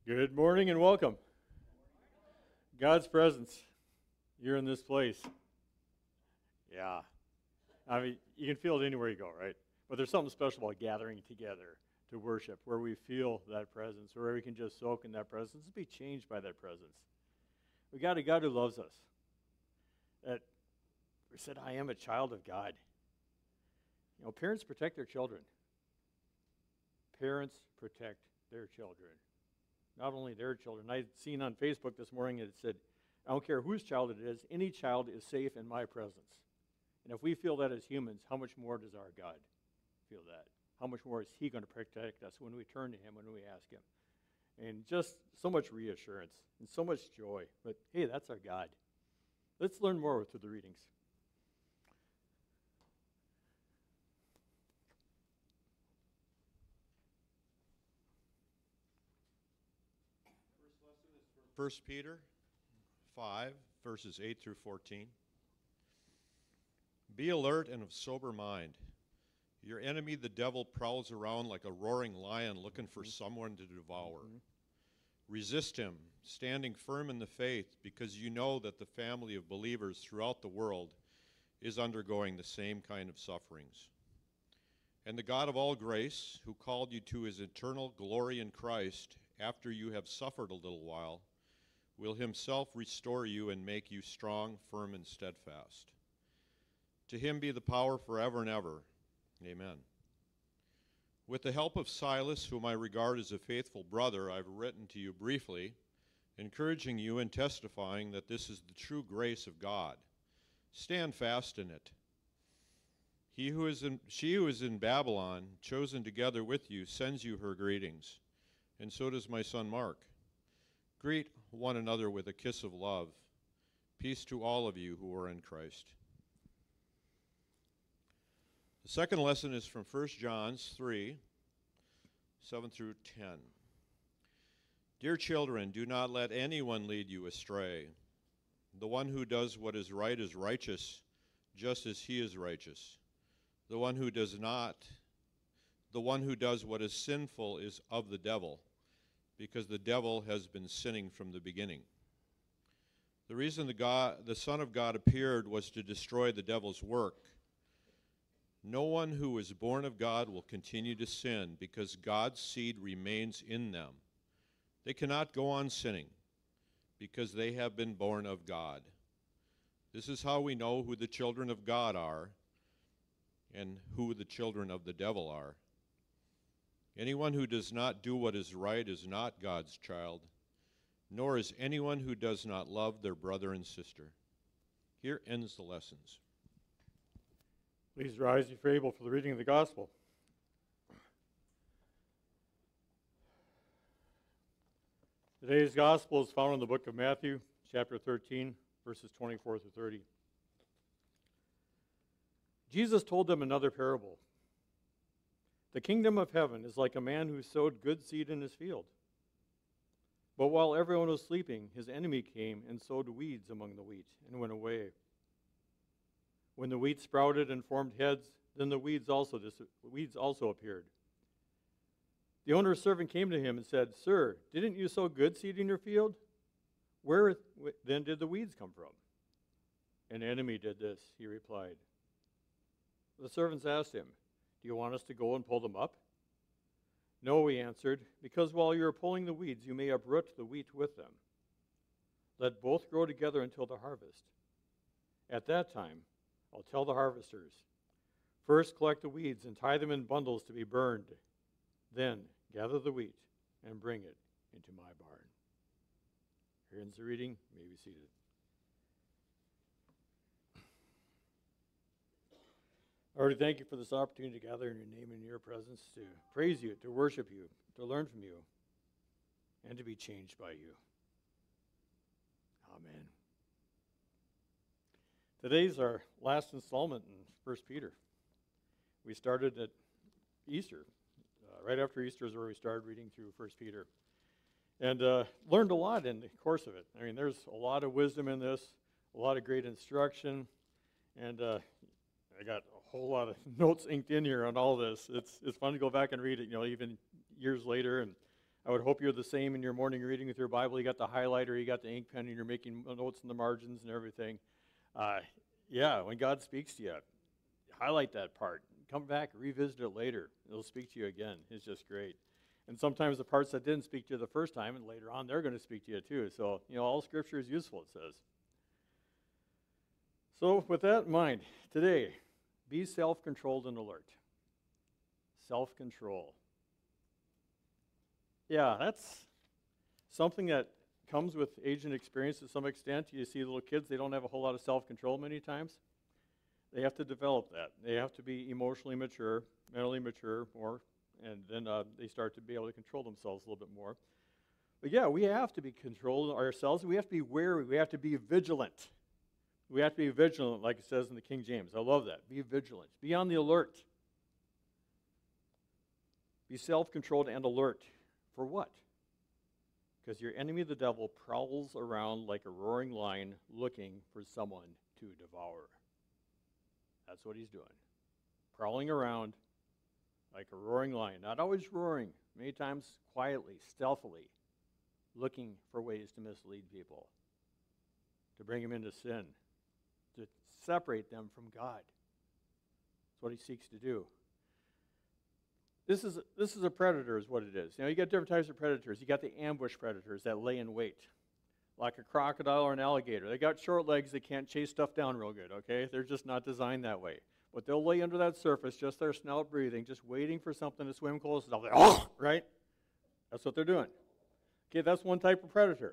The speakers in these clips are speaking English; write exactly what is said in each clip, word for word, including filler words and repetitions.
Good morning and welcome. God's presence, you're in this place. Yeah. I mean, you can feel it anywhere you go, right? But there's something special about gathering together to worship, where we feel that presence, where we can just soak in that presence and be changed by that presence. We got a God who loves us. That we said, I am a child of God. You know, parents protect their children. Parents protect their children. Not only their children. I'd seen on Facebook this morning that it said, I don't care whose child it is, any child is safe in my presence. And if we feel that as humans, how much more does our God feel that? How much more is he going to protect us when we turn to him, when we ask him? And just so much reassurance and so much joy. But hey, that's our God. Let's learn more through the readings. First Peter five, verses eight through fourteen. Be alert and of sober mind. Your enemy, the devil, prowls around like a roaring lion looking for mm-hmm. someone to devour. Mm-hmm. Resist him, standing firm in the faith, because you know that the family of believers throughout the world is undergoing the same kind of sufferings. And the God of all grace, who called you to his eternal glory in Christ, after you have suffered a little while, will himself restore you and make you strong, firm, and steadfast. To him be the power forever and ever. Amen. With the help of Silas, whom I regard as a faithful brother, I've written to you briefly, encouraging you and testifying that this is the true grace of God. Stand fast in it. He who is in, she who is in Babylon, chosen together with you, sends you her greetings, and so does my son Mark. Greet one another with a kiss of love. Peace to all of you who are in Christ. The second lesson is from First John three, seven through ten. Dear children, do not let anyone lead you astray. The one who does what is right is righteous, just as he is righteous. The one who does not, the one who does what is sinful is of the devil, because the devil has been sinning from the beginning. The reason the God, the Son of God appeared was to destroy the devil's work. No one who is born of God will continue to sin, because God's seed remains in them. They cannot go on sinning, because they have been born of God. This is how we know who the children of God are and who the children of the devil are. Anyone who does not do what is right is not God's child, nor is anyone who does not love their brother and sister. Here ends the lessons. Please rise if you're able for the reading of the gospel. Today's gospel is found in the book of Matthew, chapter thirteen, verses twenty-four through thirty. Jesus told them another parable. The kingdom of heaven is like a man who sowed good seed in his field. But while everyone was sleeping, his enemy came and sowed weeds among the wheat and went away. When the wheat sprouted and formed heads, then the weeds also, dis- weeds also appeared. The owner's servant came to him and said, Sir, didn't you sow good seed in your field? Where then did the weeds come from? An enemy did this, he replied. The servants asked him, Do you want us to go and pull them up? No, he answered, because while you are pulling the weeds, you may uproot the wheat with them. Let both grow together until the harvest. At that time, I'll tell the harvesters, first collect the weeds and tie them in bundles to be burned. Then gather the wheat and bring it into my barn. Here ends the reading. You may be seated. Lord, thank you for this opportunity to gather in your name and in your presence, to praise you, to worship you, to learn from you, and to be changed by you. Amen. Today's our last installment in First Peter. We started at Easter. Uh, right after Easter is where we started reading through First Peter. And uh, learned a lot in the course of it. I mean, there's a lot of wisdom in this, a lot of great instruction, and uh, I got a whole lot of notes inked in here on all this. It's it's fun to go back and read it, you know, even years later. And I would hope you're the same in your morning reading with your Bible. You got the highlighter, you got the ink pen, and you're making notes in the margins and everything. Uh, yeah, when God speaks to you, highlight that part. Come back, revisit it later. It'll speak to you again. It's just great. And sometimes the parts that didn't speak to you the first time, and later on, they're going to speak to you too. So, you know, all Scripture is useful, it says. So, with that in mind, today, be self-controlled and alert. Self-control. Yeah, that's something that comes with age and experience to some extent. You see little kids, they don't have a whole lot of self-control many times. They have to develop that. They have to be emotionally mature, mentally mature more, and then uh, they start to be able to control themselves a little bit more. But yeah, we have to be controlling ourselves. We have to be wary. We have to be vigilant. We have to be vigilant, like it says in the King James. I love that. Be vigilant. Be on the alert. Be self-controlled and alert. For what? Because your enemy, the devil, prowls around like a roaring lion looking for someone to devour. That's what he's doing. Prowling around like a roaring lion. Not always roaring, many times quietly, stealthily, looking for ways to mislead people, to bring them into sin, to separate them from God. That's what he seeks to do. This is, this is a predator is what it is. You know, you got different types of predators. You got the ambush predators that lay in wait, like a crocodile or an alligator. They got short legs. They can't chase stuff down real good, okay? They're just not designed that way. But they'll lay under that surface, just their snout breathing, just waiting for something to swim close enough. Oh, right? That's what they're doing. Okay, that's one type of predator.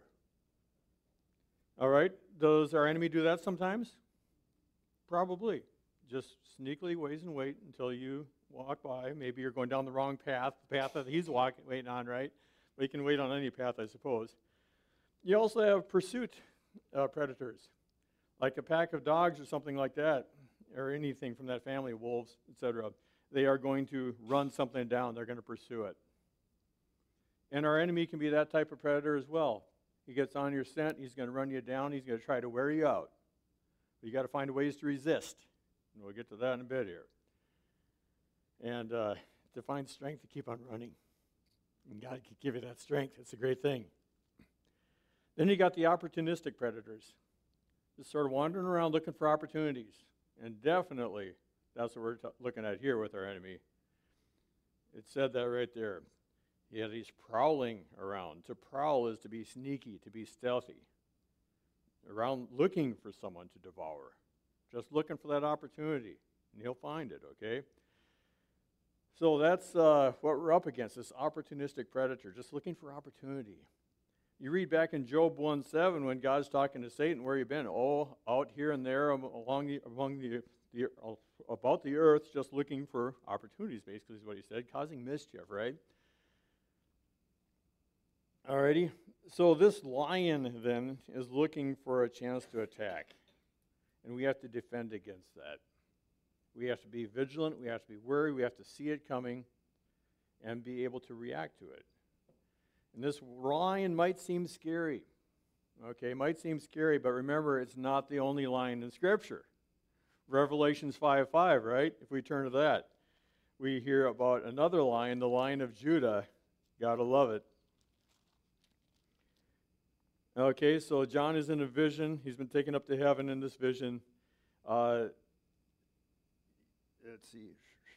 All right, does our enemy do that sometimes? Probably. Just sneakily waits and wait until you walk by. Maybe you're going down the wrong path, the path that he's walking, waiting on, right? But he can wait on any path, I suppose. You also have pursuit uh, predators, like a pack of dogs or something like that, or anything from that family, wolves, et cetera. They are going to run something down. They're going to pursue it. And our enemy can be that type of predator as well. He gets on your scent. He's going to run you down. He's going to try to wear you out. But you got to find ways to resist. And we'll get to that in a bit here. And uh, to find strength to keep on running. And God can give you that strength. It's a great thing. Then you got the opportunistic predators. Just sort of wandering around looking for opportunities. And definitely, that's what we're t- looking at here with our enemy. It said that right there. Yeah, he's prowling around. To prowl is to be sneaky, to be stealthy. Around looking for someone to devour. Just looking for that opportunity. And he'll find it, okay? So that's uh, what we're up against, this opportunistic predator. Just looking for opportunity. You read back in Job one seven when God's talking to Satan, where you been? Oh, out here and there along the, among the, the uh, about the earth, just looking for opportunities, basically is what he said, causing mischief, right? Alrighty, so this lion then is looking for a chance to attack, and we have to defend against that. We have to be vigilant, we have to be wary, we have to see it coming, and be able to react to it. And this lion might seem scary. Okay, might seem scary, but remember, it's not the only lion in Scripture. Revelations five five, right? If we turn to that, we hear about another lion, the Lion of Judah. Gotta love it. Okay, so John is in a vision. He's been taken up to heaven in this vision. Uh, let's see.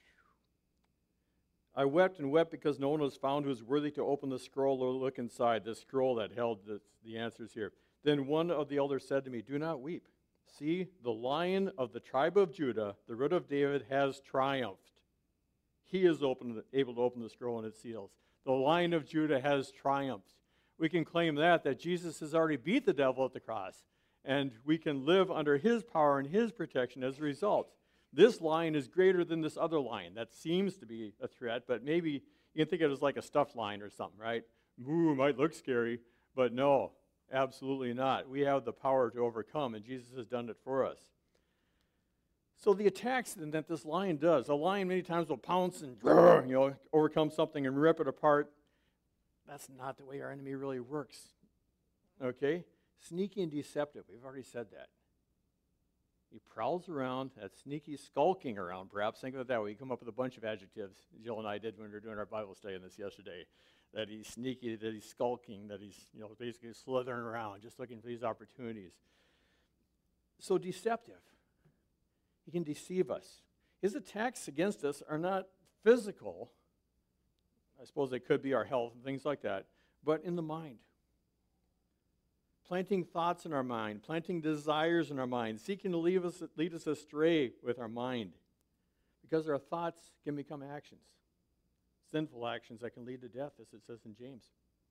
I wept and wept because no one was found who was worthy to open the scroll or look inside, the scroll that held the, the answers here. Then one of the elders said to me, do not weep. See, the Lion of the tribe of Judah, the Root of David, has triumphed. He is open, able to open the scroll and its seals. The Lion of Judah has triumphed. We can claim that, that Jesus has already beat the devil at the cross, and we can live under his power and his protection as a result. This lion is greater than this other lion that seems to be a threat, but maybe you can think of it as like a stuffed lion or something, right? Ooh, might look scary, but no, absolutely not. We have the power to overcome, and Jesus has done it for us. So the attacks that this lion does, a lion many times will pounce and you know, overcome something and rip it apart. That's not the way our enemy really works. Okay? Sneaky and deceptive. We've already said that. He prowls around, that sneaky skulking around, perhaps. Think of it that way. You come up with a bunch of adjectives. Jill and I did when we were doing our Bible study on this yesterday. that he's sneaky, that he's skulking, that he's, you know, basically slithering around, just looking for these opportunities. So deceptive. He can deceive us. His attacks against us are not physical. I suppose they could be our health and things like that, but in the mind. Planting thoughts in our mind, planting desires in our mind, seeking to lead us, lead us astray with our mind. Because our thoughts can become actions, sinful actions that can lead to death, as it says in James.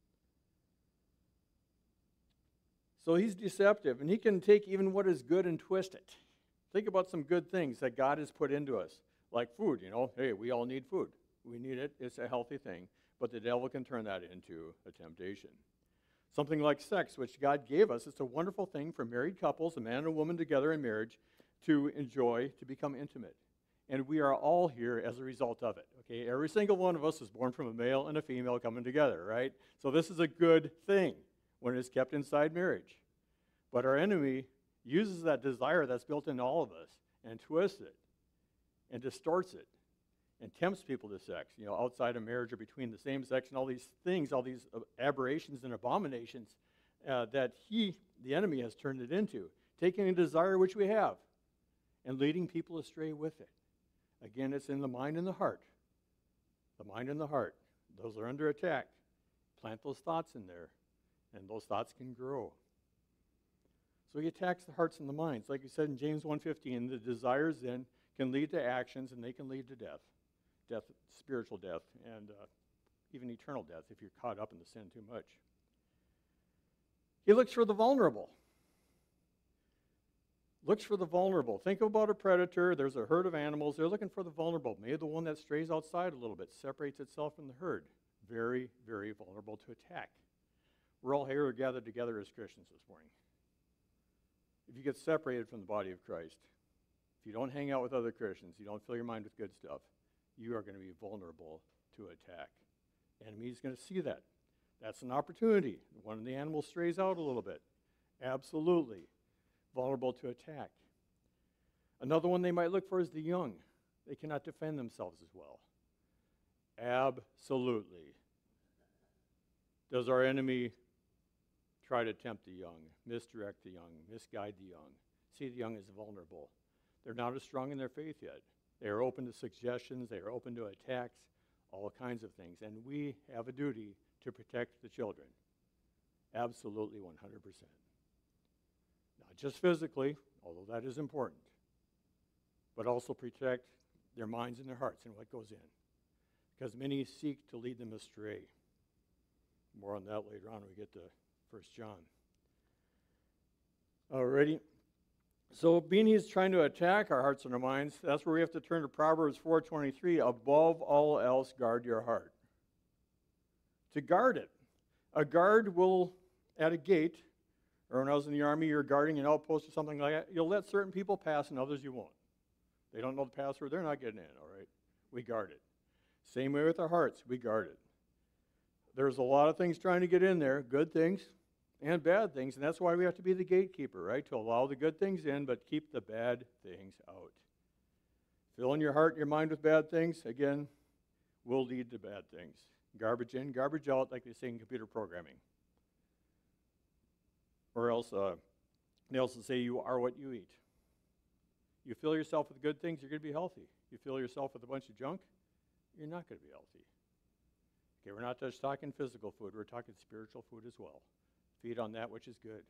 So he's deceptive, and he can take even what is good and twist it. Think about some good things that God has put into us, like food, you know. Hey, we all need food. We need it. It's a healthy thing. But the devil can turn that into a temptation. Something like sex, which God gave us. It's a wonderful thing for married couples, a man and a woman together in marriage, to enjoy, to become intimate. And we are all here as a result of it. Okay, every single one of us is born from a male and a female coming together, right? So this is a good thing when it's kept inside marriage. But our enemy uses that desire that's built in all of us and twists it and distorts it and tempts people to sex, you know, outside of marriage or between the same sex, and all these things, all these aberrations and abominations uh, that he, the enemy, has turned it into, taking a desire which we have and leading people astray with it. Again, it's in the mind and the heart. The mind and the heart. Those are under attack. Plant those thoughts in there, and those thoughts can grow. So he attacks the hearts and the minds. Like he said in James one fifteen, the desires then can lead to actions, and they can lead to death. Death, spiritual death, and uh, even eternal death if you're caught up in the sin too much. He looks for the vulnerable. Looks for the vulnerable. Think about a predator. There's a herd of animals. They're looking for the vulnerable. Maybe the one that strays outside a little bit, separates itself from the herd. Very, very vulnerable to attack. We're all here gathered together as Christians this morning. If you get separated from the body of Christ, if you don't hang out with other Christians, you don't fill your mind with good stuff, you are going to be vulnerable to attack. The enemy is going to see that. That's an opportunity. One of the animals strays out a little bit. Absolutely. Vulnerable to attack. Another one they might look for is the young. They cannot defend themselves as well. Absolutely. Does our enemy try to tempt the young, misdirect the young, misguide the young? See the young as vulnerable. They're not as strong in their faith yet. They are open to suggestions. They are open to attacks, all kinds of things. And we have a duty to protect the children. Absolutely one hundred percent. Not just physically, although that is important, but also protect their minds and their hearts and what goes in. Because many seek to lead them astray. More on that later on when we get to First John. Alrighty. So being he's trying to attack our hearts and our minds, that's where we have to turn to Proverbs four twenty-three. Above all else, guard your heart. To guard it. A guard will, at a gate, or when I was in the army, you're guarding an outpost or something like that, you'll let certain people pass and others you won't. They don't know the password, they're not getting in, all right? We guard it. Same way with our hearts, we guard it. There's a lot of things trying to get in there, good things and bad things, and that's why we have to be the gatekeeper, right? To allow the good things in, but keep the bad things out. Filling your heart and your mind with bad things, again, will lead to bad things. Garbage in, garbage out, like they say in computer programming. Or else, uh, they also say you are what you eat. You fill yourself with good things, you're going to be healthy. You fill yourself with a bunch of junk, you're not going to be healthy. Okay, we're not just talking physical food, we're talking spiritual food as well. Feed on that which is good.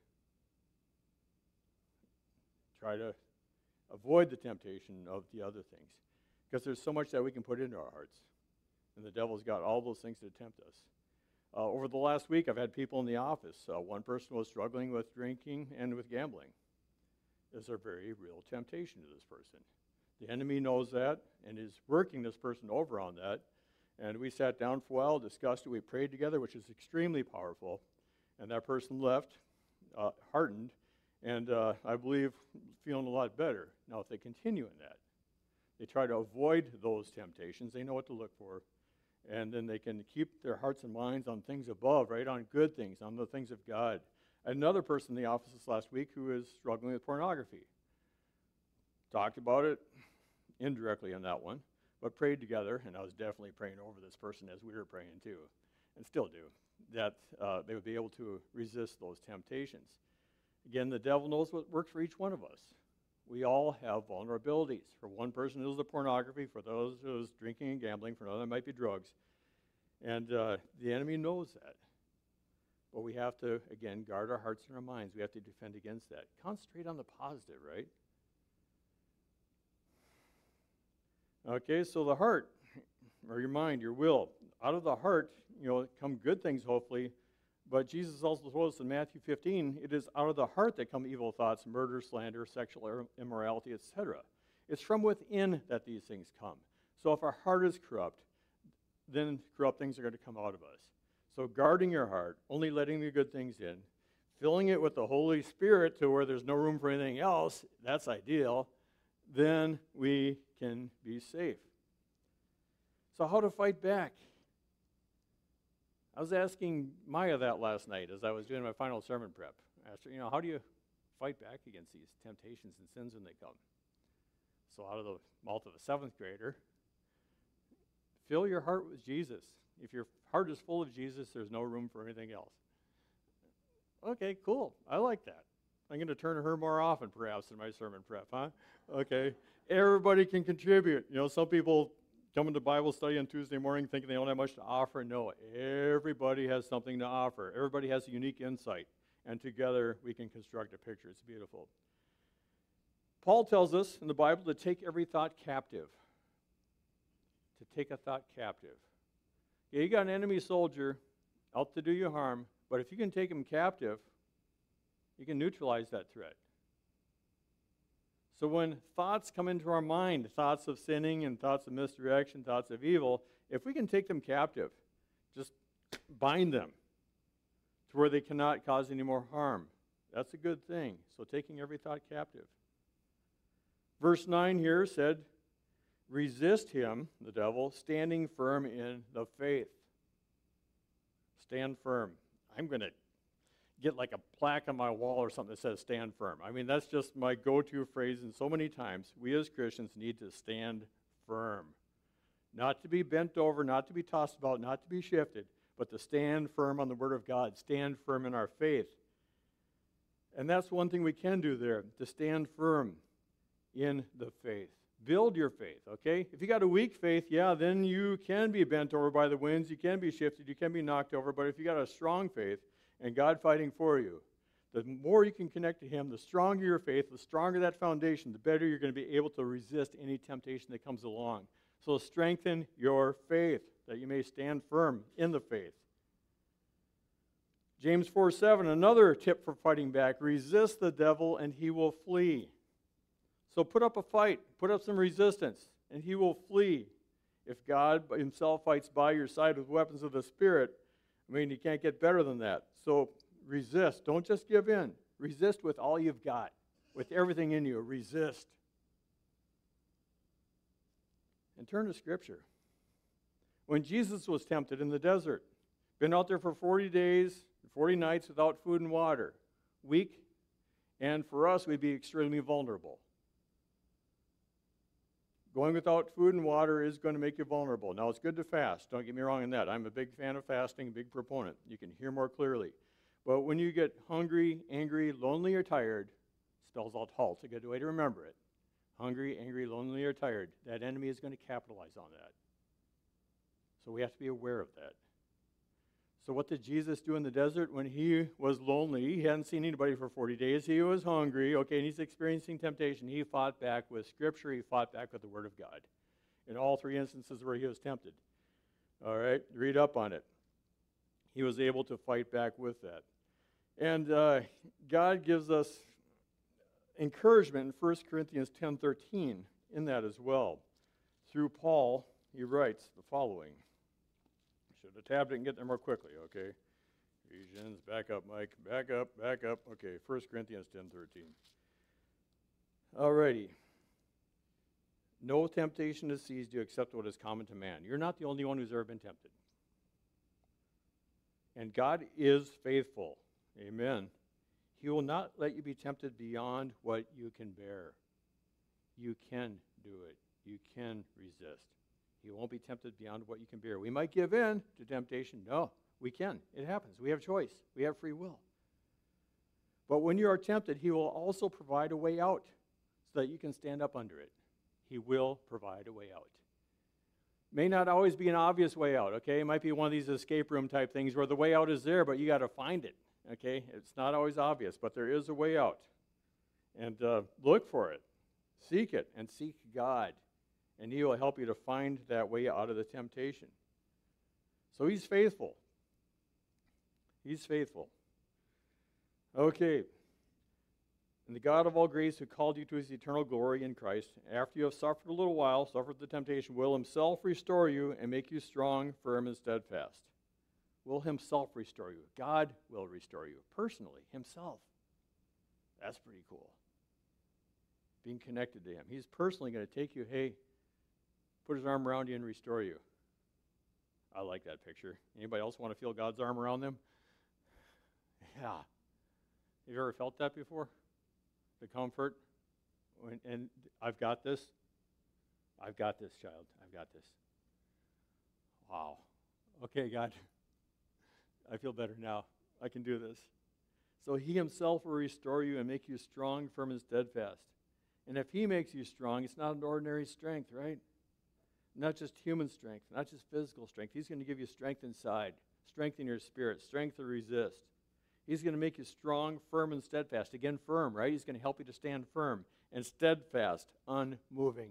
Try to avoid the temptation of the other things, because there's so much that we can put into our hearts. And the devil's got all those things to tempt us. Uh, over the last week, I've had people in the office. Uh, one person was struggling with drinking and with gambling. There's a very real temptation to this person. The enemy knows that and is working this person over on that. And we sat down for a while, discussed it, we prayed together, which is extremely powerful. And that person left, uh, heartened, and uh, I believe feeling a lot better. Now, if they continue in that, they try to avoid those temptations. They know what to look for. And then they can keep their hearts and minds on things above, right, on good things, on the things of God. Another person in the office this last week who is struggling with pornography. Talked about it indirectly on that one, but prayed together, and I was definitely praying over this person as we were praying too. and still do, that uh, they would be able to resist those temptations. Again, the devil knows what works for each one of us. We all have vulnerabilities. For one person, it was the pornography. For those, it was drinking and gambling. For another, it might be drugs. And uh, the enemy knows that. But we have to, again, guard our hearts and our minds. We have to defend against that. Concentrate on the positive, right? Okay, so the heart, or your mind, your will. Out of the heart, you know, come good things, hopefully. But Jesus also told us in Matthew fifteen, it is out of the heart that come evil thoughts, murder, slander, sexual immorality, et cetera. It's from within that these things come. So if our heart is corrupt, then corrupt things are going to come out of us. So guarding your heart, only letting the good things in, filling it with the Holy Spirit to where there's no room for anything else, that's ideal, then we can be safe. So how to fight back? I was asking Maya that last night as I was doing my final sermon prep. I asked her, you know, how do you fight back against these temptations and sins when they come? So out of the mouth of a seventh grader, fill your heart with Jesus. If your heart is full of Jesus, there's no room for anything else. Okay, cool. I like that. I'm going to turn to her more often, perhaps, in my sermon prep, huh? Okay. Everybody can contribute. You know, some people come into Bible study on Tuesday morning thinking they don't have much to offer. No, everybody has something to offer. Everybody has a unique insight. And together we can construct a picture. It's beautiful. Paul tells us in the Bible to take every thought captive. To take a thought captive. Yeah, you got an enemy soldier out to do you harm, but if you can take him captive, you can neutralize that threat. So when thoughts come into our mind, thoughts of sinning and thoughts of misdirection, thoughts of evil, if we can take them captive, just bind them to where they cannot cause any more harm. That's a good thing. So taking every thought captive. Verse nine here said, resist him, the devil, standing firm in the faith. Stand firm. I'm going to get like a plaque on my wall or something that says stand firm. I mean, that's just my go-to phrase, and so many times we as Christians need to stand firm. Not to be bent over, not to be tossed about, not to be shifted, but to stand firm on the Word of God, stand firm in our faith. And that's one thing we can do there, to stand firm in the faith. Build your faith, okay? If you got a weak faith, yeah, then you can be bent over by the winds, you can be shifted, you can be knocked over, but if you got a strong faith, and God fighting for you, the more you can connect to Him, the stronger your faith, the stronger that foundation, the better you're going to be able to resist any temptation that comes along. So strengthen your faith, that you may stand firm in the faith. James four seven, another tip for fighting back, resist the devil and he will flee. So put up a fight, put up some resistance, and he will flee. If God Himself fights by your side with weapons of the Spirit, I mean, you can't get better than that. So resist. Don't just give in. Resist with all you've got, with everything in you. Resist. And turn to Scripture. When Jesus was tempted in the desert, been out there for forty days, forty nights without food and water, weak, and for us, we'd be extremely vulnerable. Going without food and water is going to make you vulnerable. Now, it's good to fast. Don't get me wrong in that. I'm a big fan of fasting, a big proponent. You can hear more clearly. But when you get hungry, angry, lonely, or tired, spells out halt. It's a good way to remember it. Hungry, angry, lonely, or tired. That enemy is going to capitalize on that. So we have to be aware of that. So what did Jesus do in the desert when he was lonely? He hadn't seen anybody for forty days. He was hungry, okay, and he's experiencing temptation. He fought back with Scripture. He fought back with the Word of God in all three instances where he was tempted. All right, read up on it. He was able to fight back with that. And uh, God gives us encouragement in First Corinthians ten thirteen in that as well. Through Paul, he writes the following. Should have tabbed it and get there more quickly, okay? Ephesians, back up, Mike. Back up, back up. Okay, First Corinthians ten thirteen. All righty. No temptation has seized you except what is common to man. You're not the only one who's ever been tempted. And God is faithful. Amen. He will not let you be tempted beyond what you can bear. You can do it. You can resist. He won't be tempted beyond what you can bear. We might give in to temptation. No, We can. It happens. We have choice. We have free will. But when you are tempted, he will also provide a way out so that you can stand up under it. He will provide a way out. May not always be an obvious way out, okay? It might be one of these escape room type things where the way out is there, but you got to find it, okay? It's not always obvious, but there is a way out. And uh, look for it. Seek it, and seek God. And he will help you to find that way out of the temptation. So he's faithful. He's faithful. Okay. And the God of all grace who called you to his eternal glory in Christ, after you have suffered a little while, suffered the temptation, will himself restore you and make you strong, firm, and steadfast. Will himself restore you. God will restore you personally, himself. That's pretty cool. Being connected to him. He's personally going to take you, hey, put his arm around you and restore you. I like that picture. Anybody else want to feel God's arm around them? Yeah. Have you ever felt that before? The comfort? When, and I've got this. I've got this, child. I've got this. Wow. Okay, God. I feel better now. I can do this. So he himself will restore you and make you strong, firm, and steadfast. And if he makes you strong, it's not an ordinary strength, right? Not just human strength, not just physical strength. He's going to give you strength inside, strength in your spirit, strength to resist. He's going to make you strong, firm, and steadfast. Again, firm, right? He's going to help you to stand firm and steadfast, unmoving.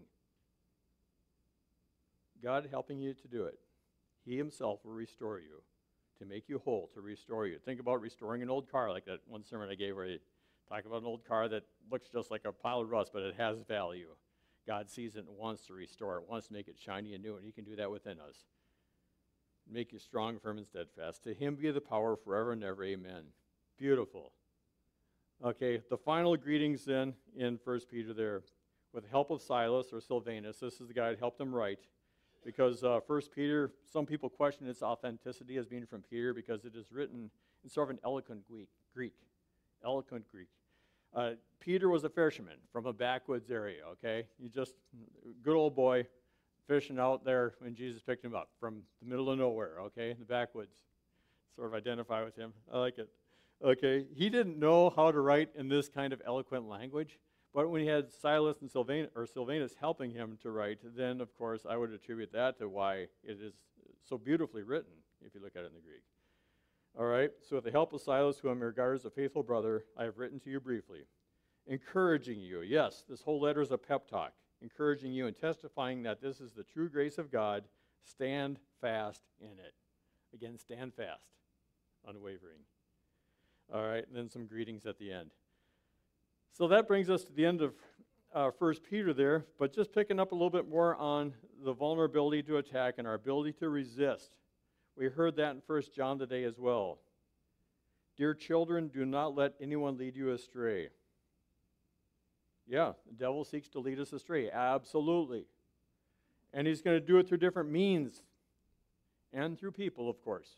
God helping you to do it. He himself will restore you, to make you whole, to restore you. Think about restoring an old car, like that one sermon I gave where you talk about an old car that looks just like a pile of rust, but it has value. God sees it and wants to restore it, wants to make it shiny and new, and he can do that within us. Make you strong, firm, and steadfast. To him be the power forever and ever. Amen. Beautiful. Okay, the final greetings then in First Peter there. With the help of Silas or Silvanus, this is the guy that helped him write. Because uh, First Peter, some people question its authenticity as being from Peter because it is written in sort of an eloquent Greek. Greek. Eloquent Greek. Uh, Peter was a fisherman from a backwoods area, okay? He just, good old boy, fishing out there when Jesus picked him up from the middle of nowhere, okay, in the backwoods. Sort of identify with him. I like it. Okay, he didn't know how to write in this kind of eloquent language, but when he had Silas and Sylvanus, or Silvanus helping him to write, then, of course, I would attribute that to why it is so beautifully written, if you look at it in the Greek. All right, so with the help of Silas, whom I regard as a faithful brother, I have written to you briefly, encouraging you. Yes, this whole letter is a pep talk, encouraging you and testifying that this is the true grace of God. Stand fast in it. Again, stand fast, unwavering. All right, and then some greetings at the end. So that brings us to the end of uh, First Peter there, but just picking up a little bit more on the vulnerability to attack and our ability to resist. We heard that in First John today as well. Dear children, do not let anyone lead you astray. Yeah, the devil seeks to lead us astray, absolutely. And he's going to do it through different means and through people, of course.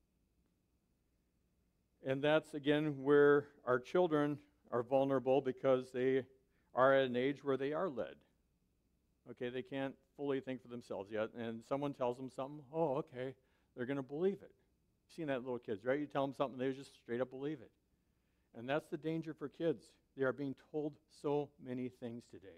And that's, again, where our children are vulnerable because they are at an age where they are led. Okay, they can't fully think for themselves yet, and someone tells them something, oh, okay, they're going to believe it. You've seen that in little kids, right? You tell them something, they just straight up believe it. And that's the danger for kids. They are being told so many things today.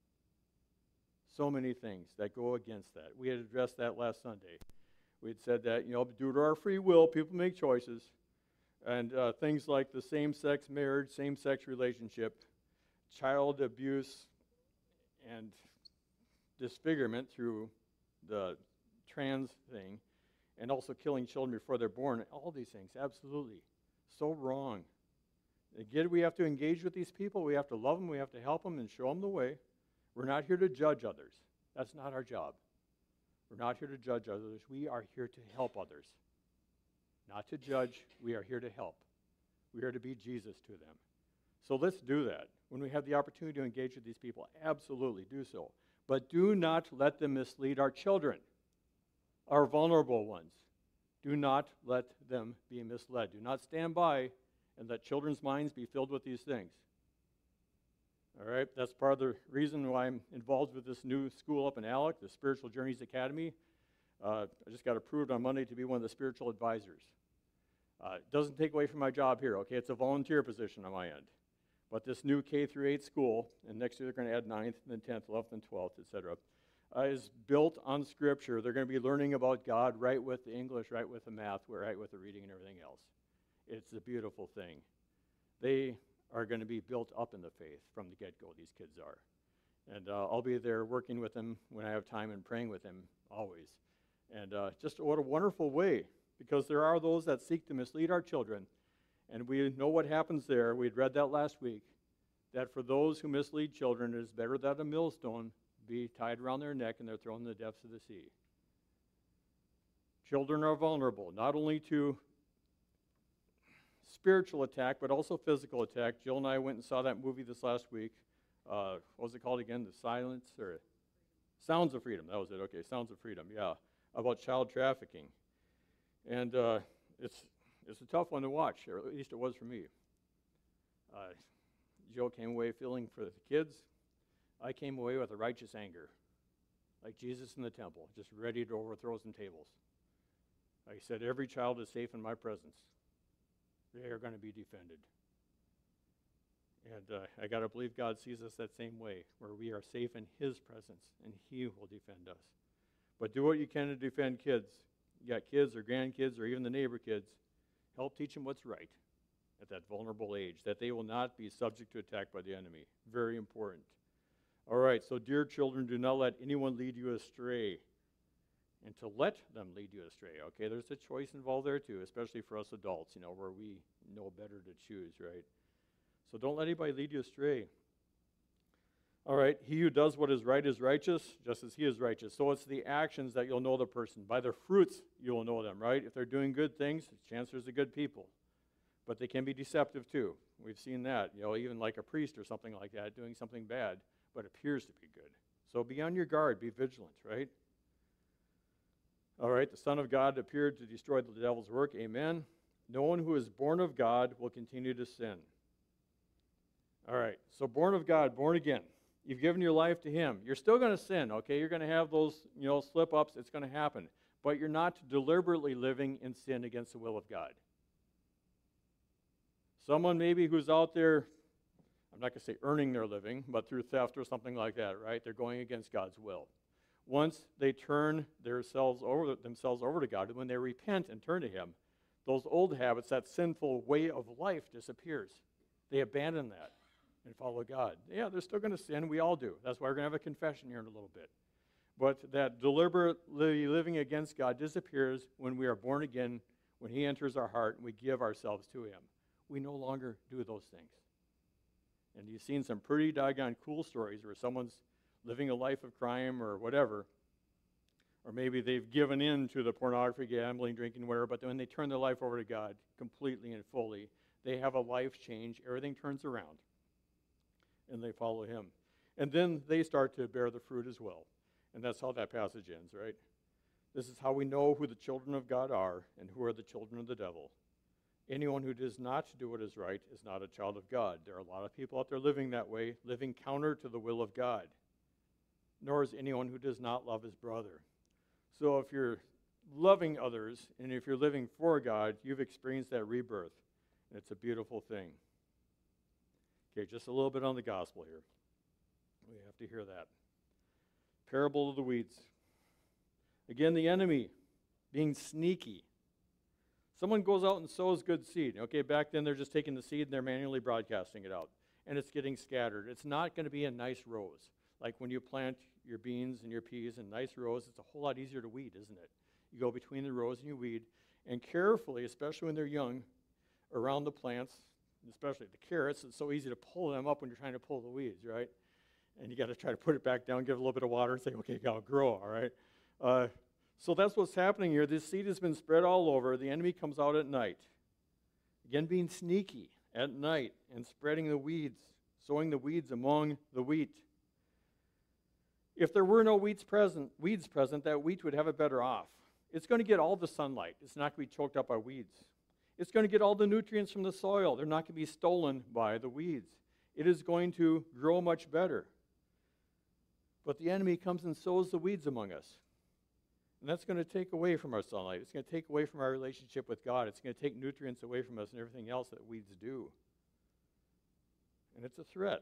So many things that go against that. We had addressed that last Sunday. We had said that, you know, due to our free will, people make choices. And uh, things like the same-sex marriage, same-sex relationship, child abuse, and disfigurement through the trans thing, and also killing children before they're born, all these things, absolutely. So wrong. Again, we have to engage with these people. We have to love them. We have to help them and show them the way. We're not here to judge others. That's not our job. We're not here to judge others. We are here to help others. Not to judge, we are here to help. We are to be Jesus to them. So let's do that. When we have the opportunity to engage with these people, absolutely do so. But do not let them mislead our children, our vulnerable ones. Do not let them be misled. Do not stand by and let children's minds be filled with these things. All right, that's part of the reason why I'm involved with this new school up in Alec, the Spiritual Journeys Academy. Uh, I just got approved on Monday to be one of the spiritual advisors. Uh, it doesn't take away from my job here, okay? It's a volunteer position on my end. But this new K through eight school, and next year they're going to add ninth, and then tenth, eleventh, and twelfth, et cetera, uh, is built on Scripture. They're going to be learning about God right with the English, right with the math, right with the reading and everything else. It's a beautiful thing. They are going to be built up in the faith from the get-go, these kids are. And uh, I'll be there working with them when I have time and praying with them always. And uh, just what a wonderful way, because there are those that seek to mislead our children. And we know what happens there. We'd read that last week, that for those who mislead children, it is better that a millstone be tied around their neck and they're thrown in the depths of the sea. Children are vulnerable, not only to spiritual attack, but also physical attack. Jill and I went and saw that movie this last week. Uh, what was it called again? The Silence or Sounds of Freedom. That was it. Okay, Sounds of Freedom. Yeah, about child trafficking, and uh, it's it's a tough one to watch, or at least it was for me. Uh, Jill came away feeling for the kids. I came away with a righteous anger, like Jesus in the temple, just ready to overthrow some tables. I said, every child is safe in my presence. They are going to be defended. And uh, I got to believe God sees us that same way, where we are safe in His presence, and He will defend us. But do what you can to defend kids. You got kids or grandkids or even the neighbor kids. Help teach them what's right at that vulnerable age, that they will not be subject to attack by the enemy. Very important. All right, so dear children, do not let anyone lead you astray. And to let them lead you astray, okay? There's a choice involved there too, especially for us adults, you know, where we know better to choose, right? So don't let anybody lead you astray. All right, he who does what is right is righteous, just as he is righteous. So it's the actions that you'll know the person. By their fruits, you will know them, right? If they're doing good things, chances they're good people. But they can be deceptive too. We've seen that, you know, even like a priest or something like that doing something bad, but appears to be good. So be on your guard, be vigilant, right? All right, the Son of God appeared to destroy the devil's work, amen. No one who is born of God will continue to sin. All right, so born of God, born again. You've given your life to Him. You're still going to sin, okay? You're going to have those, you know, slip-ups. It's going to happen. But you're not deliberately living in sin against the will of God. Someone maybe who's out there, I'm not going to say earning their living, but through theft or something like that, right? They're going against God's will. Once they turn themselves over, themselves over to God, when they repent and turn to Him, those old habits, that sinful way of life disappears. They abandon that and follow God. Yeah, they're still going to sin. We all do. That's why we're going to have a confession here in a little bit. But that deliberately living against God disappears when we are born again, when He enters our heart and we give ourselves to Him. We no longer do those things. And you've seen some pretty doggone cool stories where someone's living a life of crime or whatever, or maybe they've given in to the pornography, gambling, drinking, whatever, but when they turn their life over to God completely and fully, they have a life change. Everything turns around, and they follow Him. And then they start to bear the fruit as well. And that's how that passage ends, right? This is how we know who the children of God are and who are the children of the devil. Anyone who does not do what is right is not a child of God. There are a lot of people out there living that way, living counter to the will of God. Nor is anyone who does not love his brother. So if you're loving others and if you're living for God, you've experienced that rebirth. And it's a beautiful thing. Okay, just a little bit on the gospel here. We have to hear that. Parable of the weeds. Again, the enemy being sneaky. Someone goes out and sows good seed. Okay, back then they're just taking the seed and they're manually broadcasting it out. And it's getting scattered. It's not going to be in nice rows. Like when you plant your beans and your peas in nice rows, it's a whole lot easier to weed, isn't it? You go between the rows and you weed. And carefully, especially when they're young, around the plants, especially the carrots, it's so easy to pull them up when you're trying to pull the weeds, right? And you got to try to put it back down, give it a little bit of water, and say, okay, I'll grow, all right? Uh, so that's what's happening here. This seed has been spread all over. The enemy comes out at night. Again, being sneaky at night and spreading the weeds, sowing the weeds among the wheat. If there were no weeds present, weeds present, that wheat would have it better off. It's going to get all the sunlight. It's not going to be choked up by weeds. It's going to get all the nutrients from the soil. They're not going to be stolen by the weeds. It is going to grow much better. But the enemy comes and sows the weeds among us. And that's going to take away from our sunlight. It's going to take away from our relationship with God. It's going to take nutrients away from us and everything else that weeds do. And it's a threat.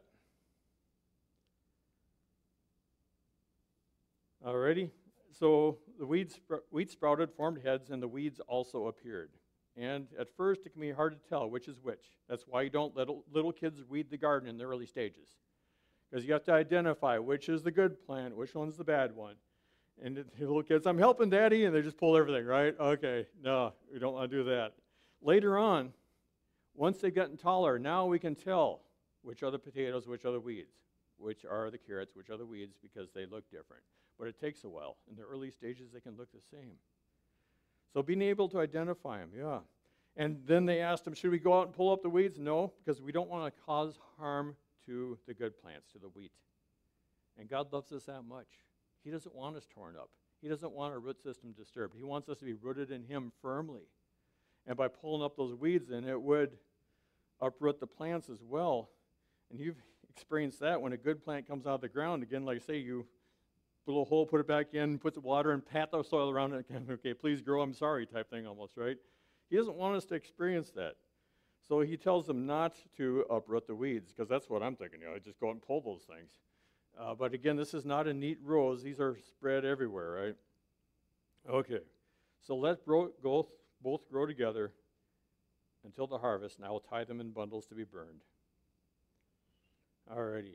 Alrighty? So the weeds, spr- weeds sprouted, formed heads, and the weeds also appeared. And at first, it can be hard to tell which is which. That's why you don't let little kids weed the garden in the early stages. Because you have to identify which is the good plant, which one's the bad one. And the little kids, I'm helping Daddy, and they just pull everything, right? Okay, no, we don't want to do that. Later on, once they've gotten taller, now we can tell which are the potatoes, which are the weeds, which are the carrots, which are the weeds, because they look different. But it takes a while. In the early stages, they can look the same. So being able to identify them, yeah. And then they asked him, should we go out and pull up the weeds? No, because we don't want to cause harm to the good plants, to the wheat. And God loves us that much. He doesn't want us torn up. He doesn't want our root system disturbed. He wants us to be rooted in Him firmly. And by pulling up those weeds, then it would uproot the plants as well. And you've experienced that when a good plant comes out of the ground. Again, like I say, you put a little hole, put it back in, put the water and pat the soil around it. Okay, please grow, I'm sorry type thing almost, right? He doesn't want us to experience that. So he tells them not to uproot the weeds, because that's what I'm thinking. You know, just go out and pull those things. Uh, but again, this is not in neat rows. These are spread everywhere, right? Okay. So let bro- go, both grow together until the harvest, and I will tie them in bundles to be burned. Alrighty.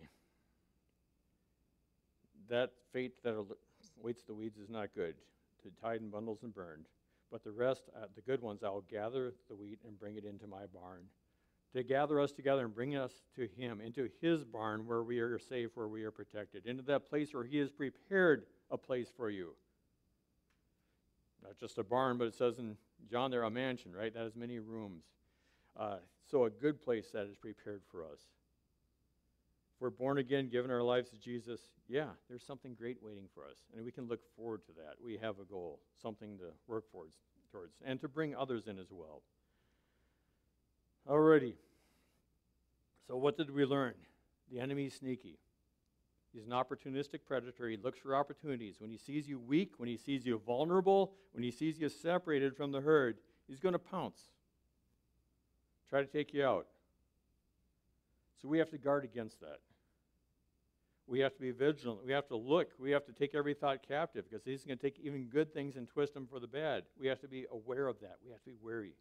That fate that awaits the weeds is not good, to tie in bundles and burned. But the rest, uh, the good ones, I will gather the wheat and bring it into my barn. To gather us together and bring us to Him, into His barn where we are safe, where we are protected, into that place where He has prepared a place for you. Not just a barn, but it says in John there, a mansion, right? That has many rooms. Uh, so a good place that is prepared for us. If we're born again, given our lives to Jesus, yeah, there's something great waiting for us. And we can look forward to that. We have a goal, something to work towards, towards and to bring others in as well. Alrighty. So what did we learn? The enemy's sneaky. He's an opportunistic predator. He looks for opportunities. When he sees you weak, when he sees you vulnerable, when he sees you separated from the herd, he's going to pounce. Try to take you out. So we have to guard against that. We have to be vigilant. We have to look. We have to take every thought captive, because he's going to take even good things and twist them for the bad. We have to be aware of that. We have to be wary.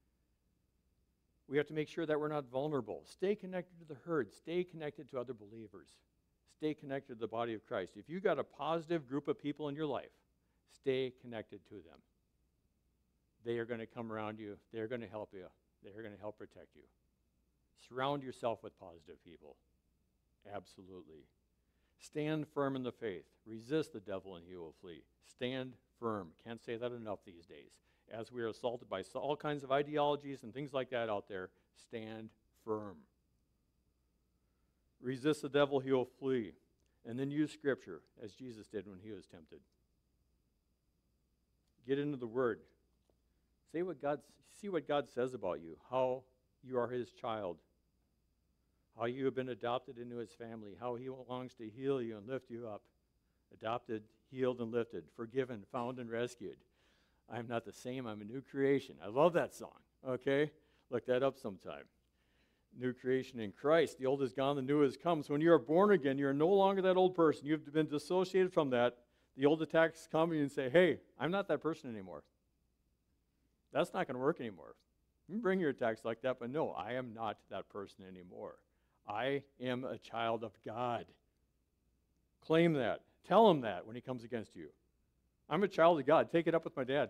We have to make sure that we're not vulnerable. Stay connected to the herd. Stay connected to other believers. Stay connected to the body of Christ. If you've got a positive group of people in your life, stay connected to them. They are going to come around you. They're going to help you. They're going to help protect you. Surround yourself with positive people. Absolutely. Stand firm in the faith. Resist the devil and he will flee. Stand firm. Can't say that enough these days. As we are assaulted by all kinds of ideologies and things like that out there, stand firm. Resist the devil, he will flee. And then use Scripture, as Jesus did when he was tempted. Get into the Word. Say what God, see what God says about you, how you are His child, how you have been adopted into His family, how He longs to heal you and lift you up. Adopted, healed, and lifted, forgiven, found, and rescued. I'm not the same, I'm a new creation. I love that song, okay? Look that up sometime. New creation in Christ. The old is gone, the new has come. So when you are born again, you're no longer that old person. You've been dissociated from that. The old attacks come and you say, hey, I'm not that person anymore. That's not going to work anymore. You can bring your attacks like that, but no, I am not that person anymore. I am a child of God. Claim that. Tell him that when he comes against you. I'm a child of God. Take it up with my dad.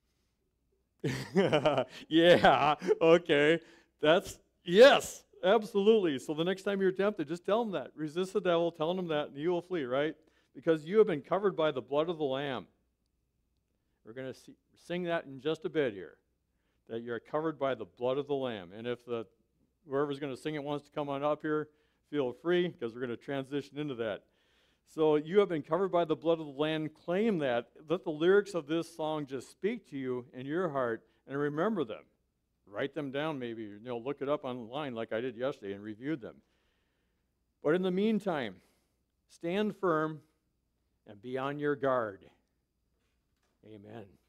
Yeah, okay. That's, yes, absolutely. So the next time you're tempted, just tell him that. Resist the devil, tell him that, and he will flee, right? Because you have been covered by the blood of the Lamb. We're going to sing that in just a bit here, that you're covered by the blood of the Lamb. And if the whoever's going to sing it wants to come on up here, feel free, because we're going to transition into that. So you have been covered by the blood of the Lamb. Claim that. Let the lyrics of this song just speak to you in your heart, and remember them. Write them down maybe. You know, look it up online like I did yesterday and reviewed them. But in the meantime, stand firm and be on your guard. Amen.